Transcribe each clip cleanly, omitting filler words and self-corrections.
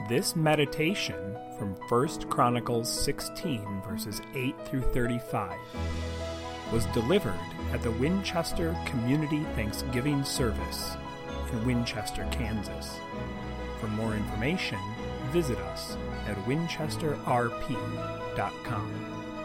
This meditation from 1 Chronicles 16, verses 8 through 35, was delivered at the Winchester Community Thanksgiving Service in Winchester, Kansas. For more information, visit us at winchesterrp.com.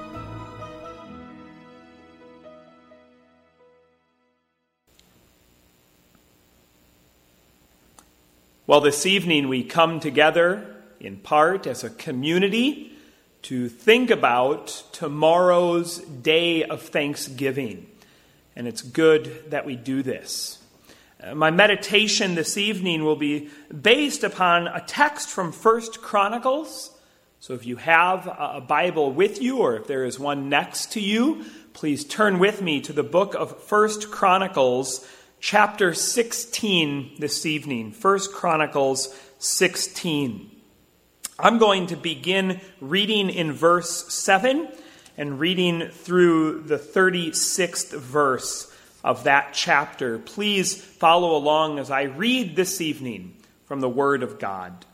Well, this evening we come together in part as a community to think about tomorrow's day of Thanksgiving. And it's good that we do this. My meditation this evening will be based upon a text from 1 Chronicles. So if you have a Bible with you, or if there is one next to you, please turn with me to the book of 1 Chronicles, chapter 16 this evening. 1 Chronicles 16. I'm going to begin reading in verse 7 and reading through the 36th verse of that chapter. Please follow along as I read this evening from the Word of God.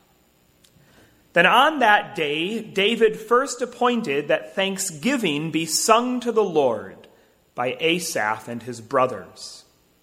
Then on that day, David first appointed that thanksgiving be sung to the Lord by Asaph and his brothers.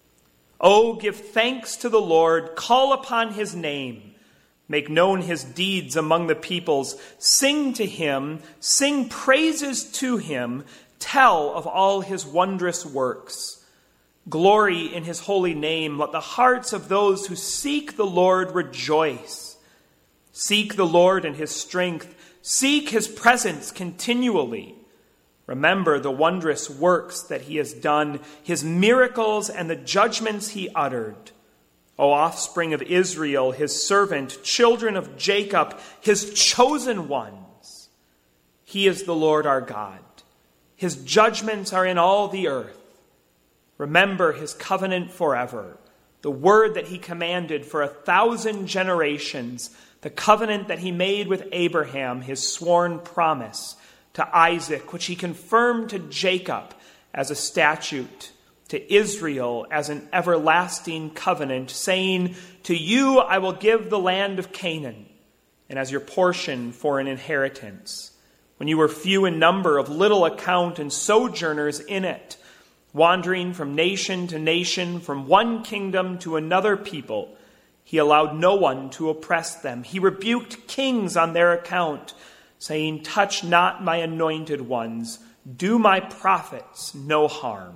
Oh, give thanks to the Lord, call upon his name, make known his deeds among the peoples, sing to him, sing praises to him, tell of all his wondrous works. Glory in his holy name, let the hearts of those who seek the Lord rejoice. Seek the Lord in his strength, seek his presence continually. Remember the wondrous works that he has done, his miracles and the judgments he uttered. O offspring of Israel, his servant, children of Jacob, his chosen ones. He is the Lord our God. His judgments are in all the earth. Remember his covenant forever, the word that he commanded for 1,000 generations, the covenant that he made with Abraham, his sworn promise, to Isaac, which he confirmed to Jacob as a statute, to Israel as an everlasting covenant, saying, to you I will give the land of Canaan, and as your portion for an inheritance. When you were few in number, of little account, and sojourners in it, wandering from nation to nation, from one kingdom to another people, he allowed no one to oppress them. He rebuked kings on their account, saying, touch not my anointed ones, do my prophets no harm.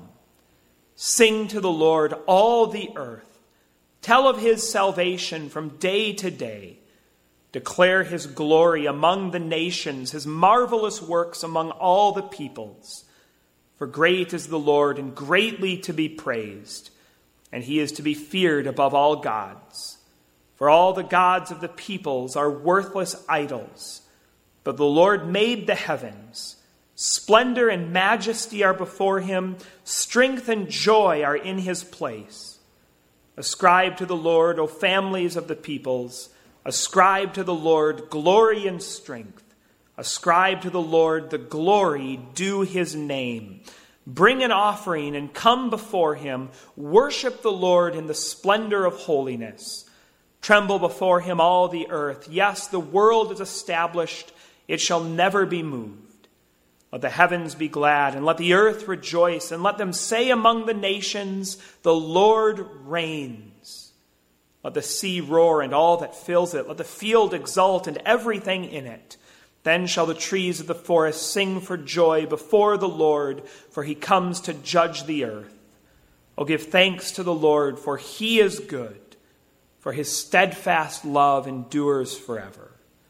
Sing to the Lord, all the earth. Tell of his salvation from day to day. Declare his glory among the nations, his marvelous works among all the peoples. For great is the Lord, and greatly to be praised, and he is to be feared above all gods. For all the gods of the peoples are worthless idols, but the Lord made the heavens. Splendor and majesty are before him. Strength and joy are in his place. Ascribe to the Lord, O families of the peoples. Ascribe to the Lord glory and strength. Ascribe to the Lord the glory due his name. Bring an offering and come before him. Worship the Lord in the splendor of holiness. Tremble before him all the earth. Yes, the world is established. It shall never be moved. Let the heavens be glad, and let the earth rejoice, and let them say among the nations, the Lord reigns. Let the sea roar and all that fills it. Let the field exult and everything in it. Then shall the trees of the forest sing for joy before the Lord, for he comes to judge the earth. O give thanks to the Lord, for he is good, for his steadfast love endures forever.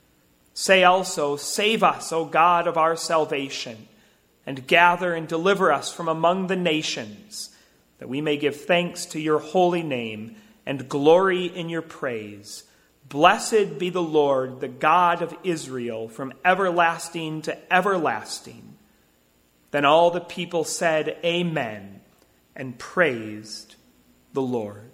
Say also, save us, O God of our salvation, and gather and deliver us from among the nations, that we may give thanks to your holy name and glory in your praise. Blessed be the Lord, the God of Israel, from everlasting to everlasting. Then all the people said, Amen, and praised the Lord.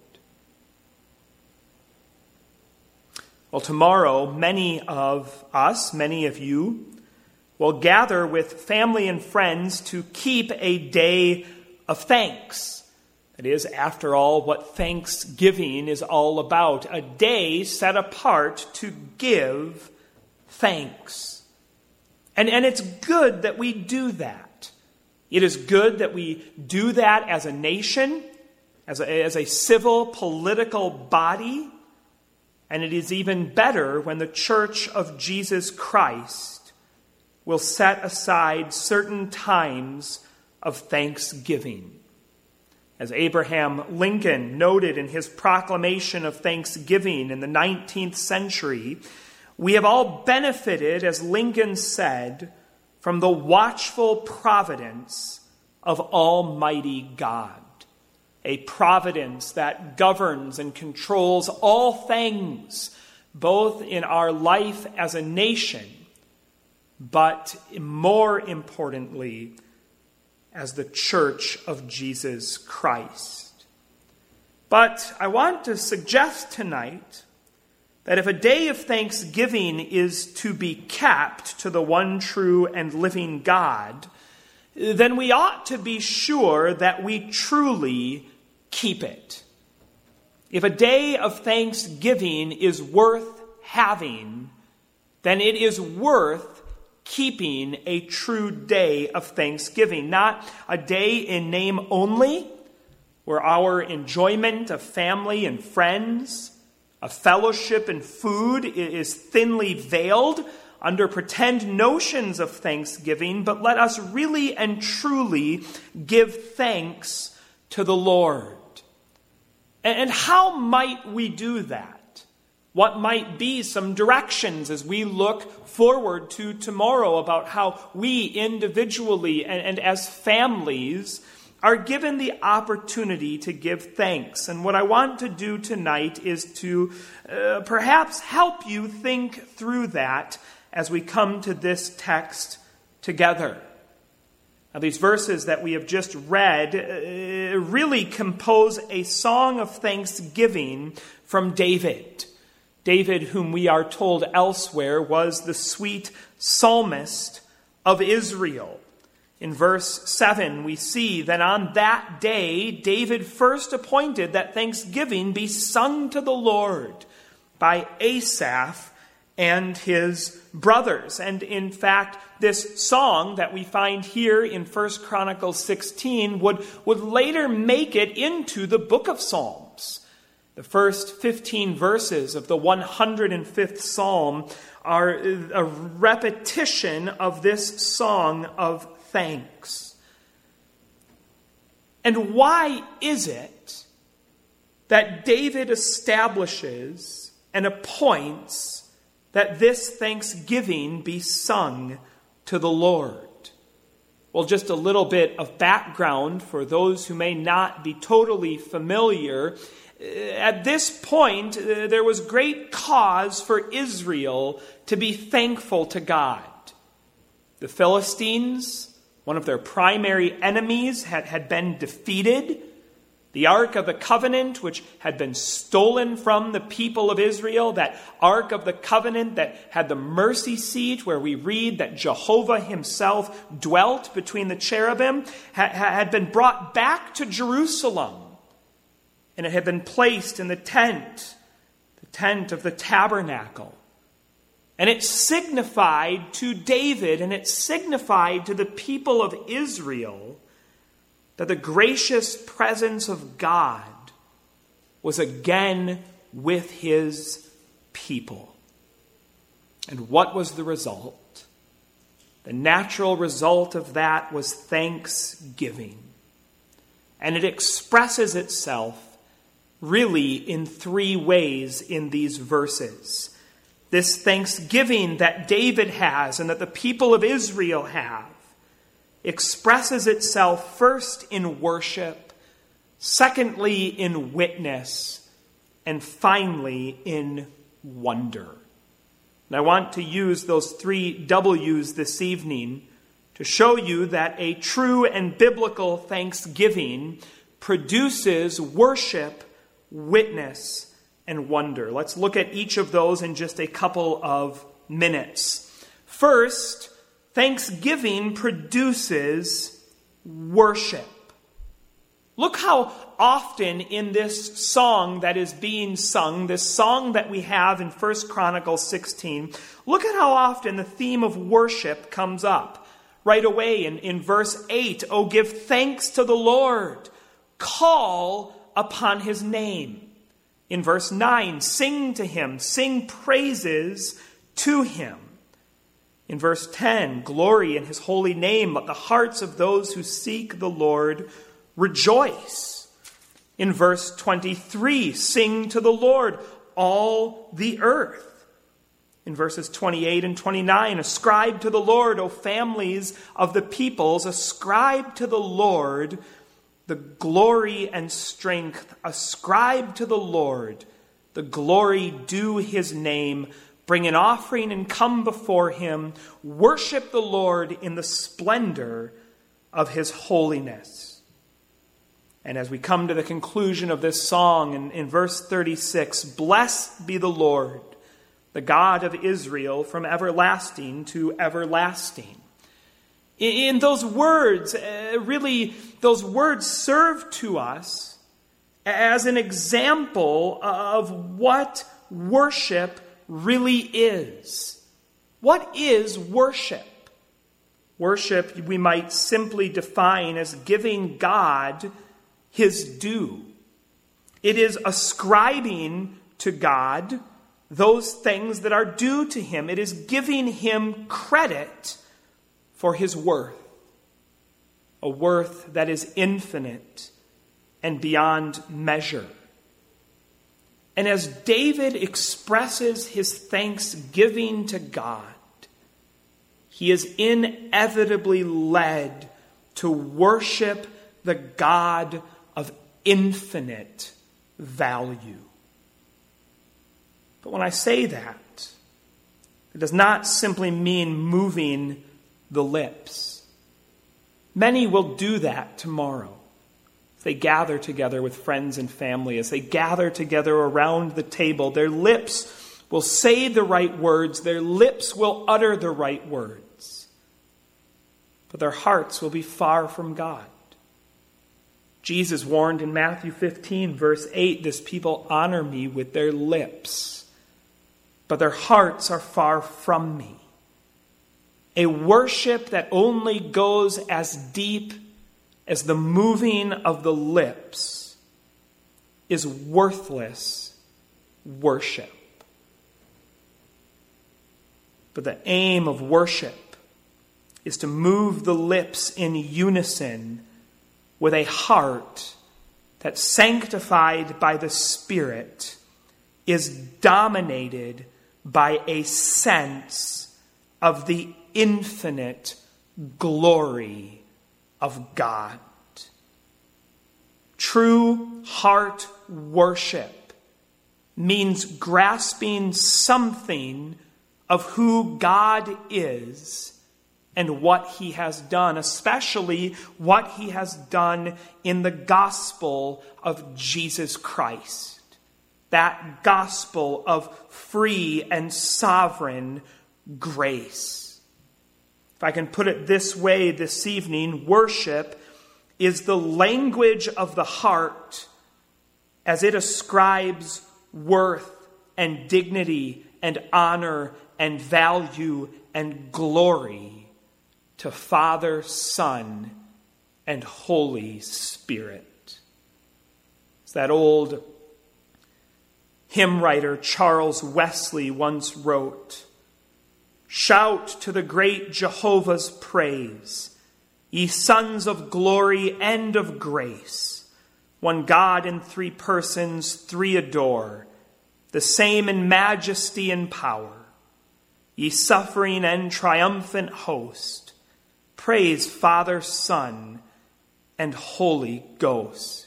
Well, tomorrow, many of us, many of you, will gather with family and friends to keep a day of thanks. It is, after all, what Thanksgiving is all about, a day set apart to give thanks. And it's good that we do that. It is good that we do that as a nation, as a civil, political body. And it is even better when the Church of Jesus Christ will set aside certain times of thanksgiving. As Abraham Lincoln noted in his proclamation of Thanksgiving in the 19th century, we have all benefited, as Lincoln said, from the watchful providence of Almighty God. A providence that governs and controls all things, both in our life as a nation, but more importantly, as the Church of Jesus Christ. But I want to suggest tonight that if a day of thanksgiving is to be kept to the one true and living God, then we ought to be sure that we truly keep it. If a day of thanksgiving is worth having, then it is worth keeping a true day of thanksgiving, not a day in name only, where our enjoyment of family and friends, of fellowship and food is thinly veiled under pretend notions of thanksgiving, but let us really and truly give thanks to the Lord. And how might we do that? What might be some directions as we look forward to tomorrow about how we individually and as families are given the opportunity to give thanks? And what I want to do tonight is to perhaps help you think through that as we come to this text together. Now, these verses that we have just read really compose a song of thanksgiving from David. David, whom we are told elsewhere, was the sweet psalmist of Israel. In verse 7, we see that on that day, David first appointed that thanksgiving be sung to the Lord by Asaph and his brothers. And in fact, this song that we find here in 1 Chronicles 16 would later make it into the book of Psalms. The first 15 verses of the 105th Psalm are a repetition of this song of thanks. And why is it that David establishes and appoints that this thanksgiving be sung to the Lord? Well, just a little bit of background for those who may not be totally familiar. At this point, there was great cause for Israel to be thankful to God. The Philistines, one of their primary enemies, had been defeated. The Ark of the Covenant, which had been stolen from the people of Israel, that Ark of the Covenant that had the mercy seat where we read that Jehovah himself dwelt between the cherubim, had been brought back to Jerusalem. And it had been placed in the tent of the tabernacle. And it signified to David and it signified to the people of Israel that the gracious presence of God was again with his people. And what was the result? The natural result of that was thanksgiving. And it expresses itself really in three ways in these verses. This thanksgiving that David has and that the people of Israel have expresses itself first in worship, secondly in witness, and finally in wonder. And I want to use those three W's this evening to show you that a true and biblical thanksgiving produces worship, witness, and wonder. Let's look at each of those in just a couple of minutes. First, thanksgiving produces worship. Look how often in this song that is being sung, this song that we have in 1 Chronicles 16, look at how often the theme of worship comes up. Right away in verse 8, "Oh, give thanks to the Lord, call upon his name." In verse 9, "Sing to him, sing praises to him." In verse 10, "Glory in his holy name, let the hearts of those who seek the Lord rejoice." In verse 23, "Sing to the Lord, all the earth." In verses 28 and 29, "Ascribe to the Lord, O families of the peoples, ascribe to the Lord the glory and strength. Ascribe to the Lord the glory due his name. Bring an offering and come before him. Worship the Lord in the splendor of his holiness." And as we come to the conclusion of this song in verse 36, "Blessed be the Lord, the God of Israel, from everlasting to everlasting." In those words, those words serve to us as an example of what worship really is. What is worship? Worship, we might simply define as giving God his due. It is ascribing to God those things that are due to him. It is giving him credit for his worth, a worth that is infinite and beyond measure. And as David expresses his thanksgiving to God, he is inevitably led to worship the God of infinite value. But when I say that, it does not simply mean moving the lips. Many will do that tomorrow. As they gather together with friends and family, as they gather together around the table, their lips will say the right words, their lips will utter the right words, but their hearts will be far from God. Jesus warned in Matthew 15, verse 8, "This people honor me with their lips, but their hearts are far from me." A worship that only goes as deep as the moving of the lips is worthless worship. But the aim of worship is to move the lips in unison with a heart that, sanctified by the Spirit, is dominated by a sense of the infinite glory of God. True heart worship means grasping something of who God is and what he has done, especially what he has done in the gospel of Jesus Christ. That gospel of free and sovereign grace. If I can put it this way this evening, worship is the language of the heart as it ascribes worth and dignity and honor and value and glory to Father, Son, and Holy Spirit. As that old hymn writer Charles Wesley once wrote, "Shout to the great Jehovah's praise, ye sons of glory and of grace. One God in three persons, three adore, the same in majesty and power. Ye suffering and triumphant host, praise Father, Son, and Holy Ghost."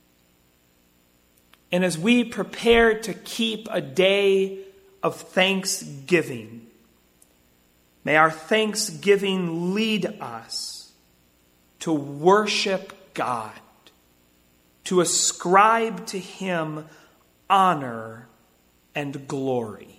And as we prepare to keep a day of thanksgiving, may our thanksgiving lead us to worship God, to ascribe to him honor and glory.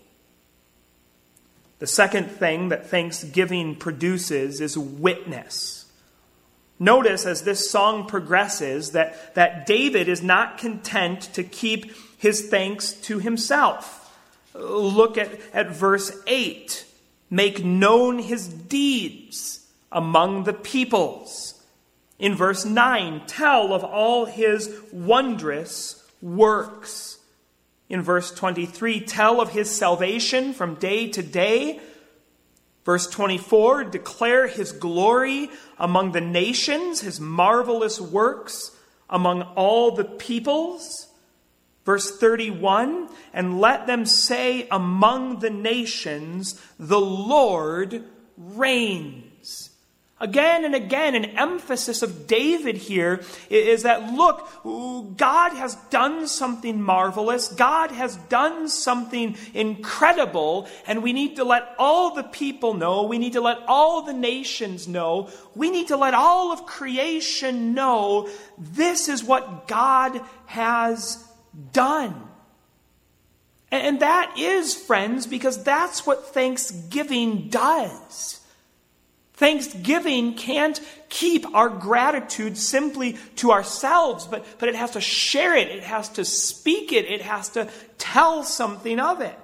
The second thing that thanksgiving produces is witness. Notice as this song progresses that David is not content to keep his thanks to himself. Look at verse 8. Make known his deeds among the peoples. In verse 9, tell of all his wondrous works. In verse 23, tell of his salvation from day to day. Verse 24, declare his glory among the nations, his marvelous works among all the peoples. Verse 31, and let them say among the nations, the Lord reigns. Again and again, an emphasis of David here is that, look, God has done something marvelous. God has done something incredible. And we need to let all the people know. We need to let all the nations know. We need to let all of creation know this is what God has done. And that is, friends, because that's what thanksgiving does. Thanksgiving can't keep our gratitude simply to ourselves, but it has to share it. It has to speak it. It has to tell something of it.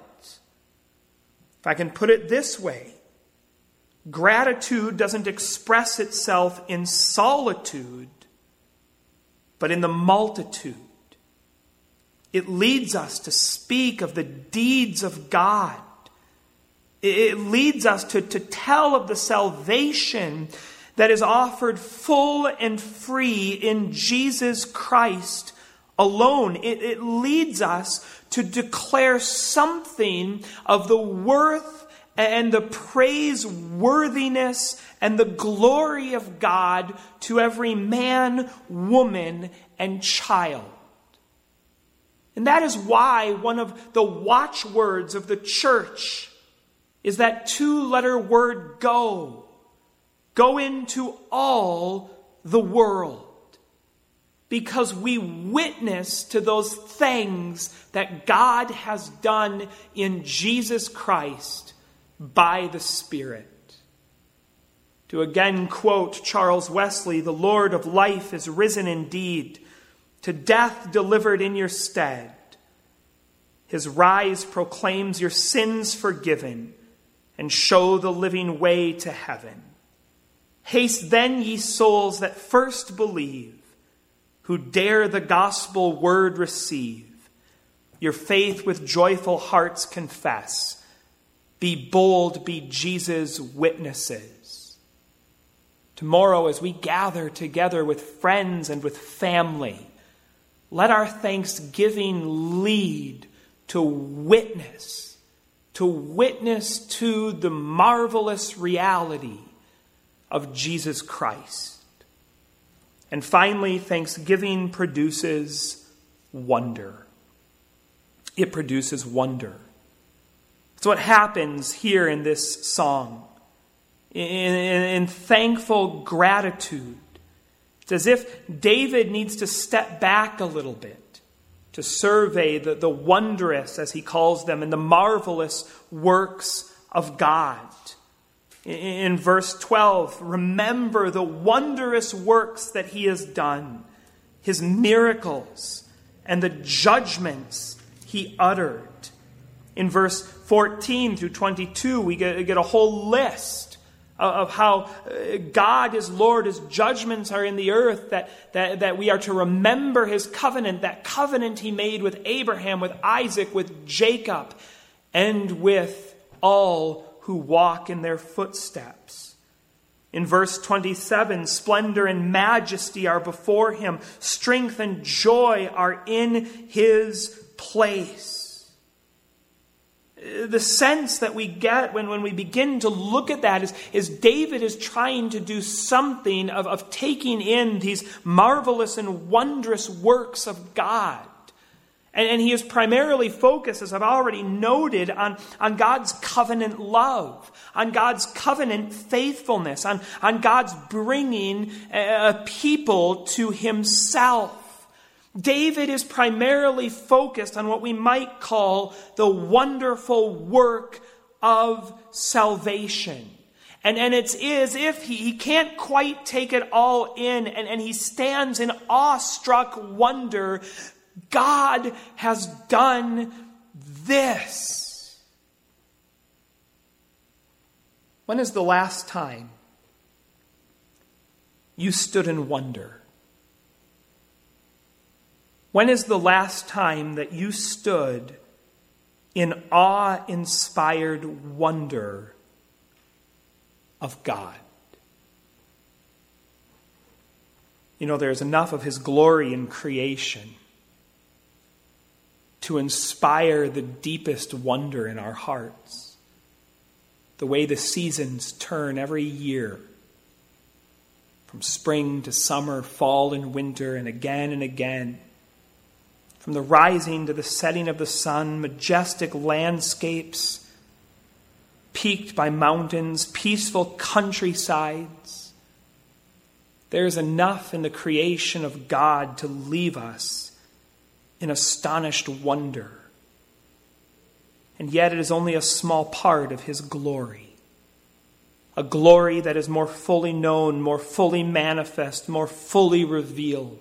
If I can put it this way, gratitude doesn't express itself in solitude, but in the multitude. It leads us to speak of the deeds of God. It leads us to tell of the salvation that is offered full and free in Jesus Christ alone. It leads us to declare something of the worth and the praiseworthiness and the glory of God to every man, woman, and child. And that is why one of the watchwords of the church is that two-letter word go. Go into all the world. Because we witness to those things that God has done in Jesus Christ by the Spirit. To again quote Charles Wesley, the Lord of life is risen indeed, to death delivered in your stead. His rise proclaims your sins forgiven, and show the living way to heaven. Haste then, ye souls that first believe, who dare the gospel word receive. Your faith with joyful hearts confess. Be bold, be Jesus' witnesses. Tomorrow, as we gather together with friends and with family, let our thanksgiving lead to witness to the marvelous reality of Jesus Christ. And finally, thanksgiving produces wonder. It produces wonder. It's what happens here in this song. In thankful gratitude, it's as if David needs to step back a little bit to survey the wondrous, as he calls them, and the marvelous works of God. In verse 12, remember the wondrous works that he has done, his miracles, and the judgments he uttered. In verse 14 through 22, we get a whole list of how God is Lord, his judgments are in the earth, that we are to remember his covenant, that covenant he made with Abraham, with Isaac, with Jacob, and with all who walk in their footsteps. In verse 27, splendor and majesty are before him, strength and joy are in his place. The sense that we get when we begin to look at that is David is trying to do something of taking in these marvelous and wondrous works of God. And he is primarily focused, as I've already noted, on God's covenant love, on God's covenant faithfulness, on God's bringing a people to himself. David is primarily focused on what we might call the wonderful work of salvation. And it's as if he can't quite take it all in, and he stands in awestruck wonder. God has done this. When is the last time you stood in wonder? When is the last time that you stood in awe-inspired wonder of God? You know, there's enough of His glory in creation to inspire the deepest wonder in our hearts. The way the seasons turn every year, from spring to summer, fall and winter, and again, from the rising to the setting of the sun, majestic landscapes, peaked by mountains, peaceful countrysides. There's enough in the creation of God to leave us in astonished wonder. And yet it is only a small part of His glory. A glory that is more fully known, more fully manifest, more fully revealed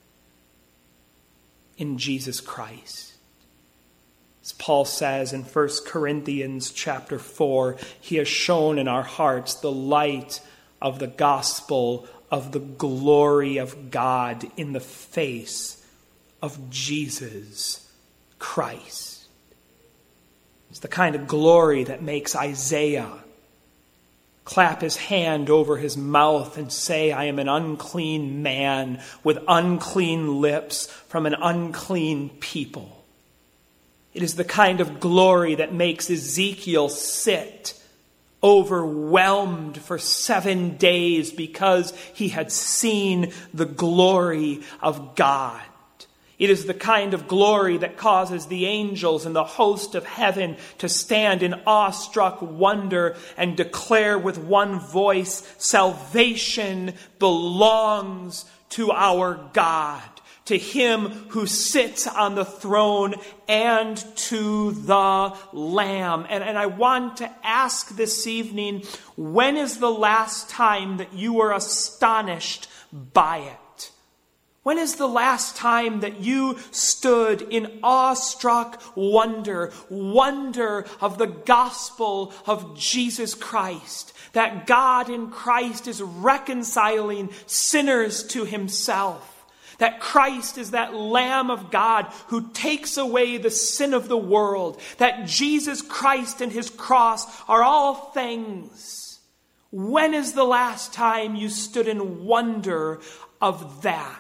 in Jesus Christ. As Paul says in 1 Corinthians chapter 4, He has shown in our hearts the light of the gospel of the glory of God in the face of Jesus Christ. It's the kind of glory that makes Isaiah clap his hand over his mouth and say, I am an unclean man with unclean lips from an unclean people. It is the kind of glory that makes Ezekiel sit overwhelmed for 7 days because he had seen the glory of God. It is the kind of glory that causes the angels and the host of heaven to stand in awestruck wonder and declare with one voice, salvation belongs to our God, to Him who sits on the throne and to the Lamb. And I want to ask this evening, when is the last time that you were astonished by it? When is the last time that you stood in awestruck wonder of the gospel of Jesus Christ, that God in Christ is reconciling sinners to Himself, that Christ is that Lamb of God who takes away the sin of the world, that Jesus Christ and His cross are all things? When is the last time you stood in wonder of that?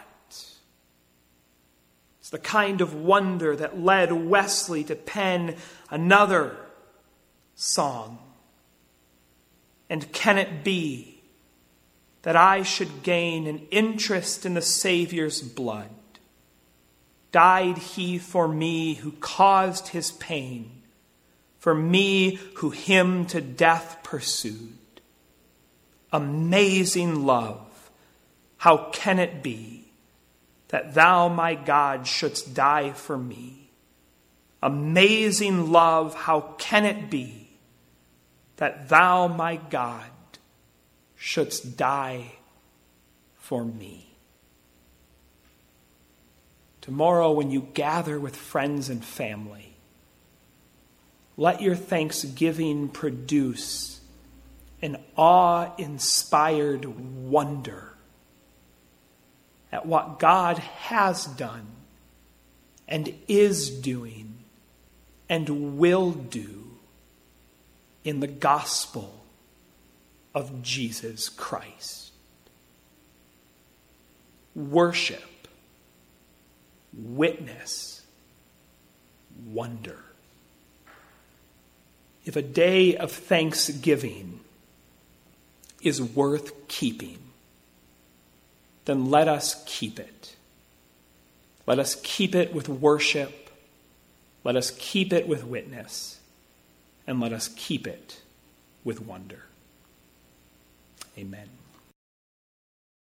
The kind of wonder that led Wesley to pen another song. And can it be that I should gain an interest in the Savior's blood? Died He for me who caused His pain, for me who Him to death pursued. Amazing love, how can it be that Thou, my God, shouldst die for me? Amazing love, how can it be that Thou, my God, shouldst die for me? Tomorrow, when you gather with friends and family, let your thanksgiving produce an awe-inspired wonder at what God has done and is doing and will do in the gospel of Jesus Christ. Worship, witness, wonder. If a day of thanksgiving is worth keeping, then let us keep it. Let us keep it with worship. Let us keep it with witness. And let us keep it with wonder. Amen.